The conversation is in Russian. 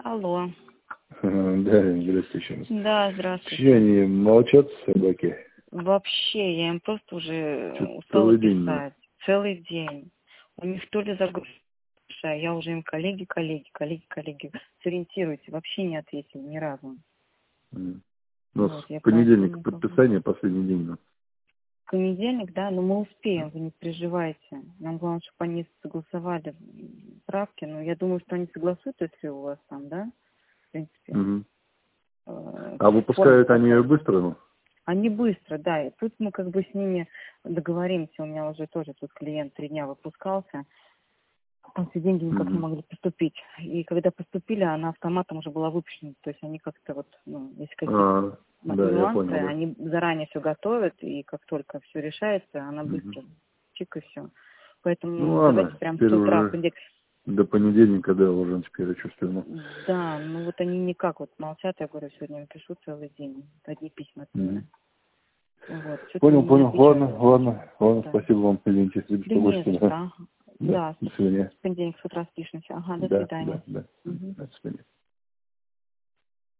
Алло. Да, здравствуйте еще раз. Да, здравствуйте. Вообще они молчат, собаки? Вообще, я им просто уже Что-то устала целый день, писать. Целый день. У них то ли загрузка, я уже им коллеги, сориентируйте, вообще не ответили ни разу. У Вот, нас я понедельник поэтому подписание, последний день. в понедельник, да, но мы успеем, вы не переживайте. Нам главное, чтобы они согласовали правки, но я думаю, что они согласуются, если у вас там, да, в принципе. Угу. А выпускают они ее быстро, ну? Они быстро, да. И тут мы как бы с ними договоримся. У меня уже тоже тут клиент 3 дня выпускался. Там все деньги никак не могли поступить. И когда поступили, она автоматом уже была выпущена. То есть они как-то вот, ну, есть какие-то Да, я нюансы, понял, да. они заранее все готовят, и как только все решается, она быстро чик и все. Поэтому Ну давайте ладно, прям с теперь утра, в уже понедельник. до понедельника, да, уже теперь я чувствую. Ну. Да, ну вот они никак вот молчат, я говорю, сегодня им пишу целый день. Одни письма от меня. Вот, что-то Понял. они не отвечают. Ладно, Да. спасибо вам, извините, за Да не за беспокойство. что. Да, Да, до свидания. в понедельник с утра спишемся. Ага, до Да. свидания. До свидания.